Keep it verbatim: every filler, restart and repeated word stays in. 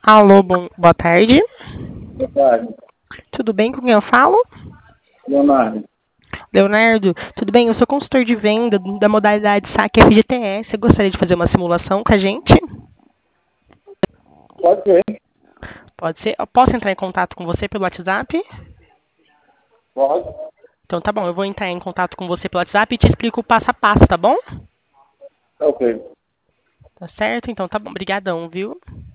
Alô, bom, boa tarde. Boa tarde. Tudo bem com quem eu falo? Leonardo. Leonardo, tudo bem? Eu sou consultor de venda da modalidade saque F G T S. Você gostaria de fazer uma simulação com a gente? Pode ser. Pode ser. Eu posso entrar em contato com você pelo WhatsApp? Pode. Então tá bom, eu vou entrar em contato com você pelo WhatsApp e te explico o passo a passo, tá bom? Ok. Tá certo? Então tá bom. Obrigadão, viu?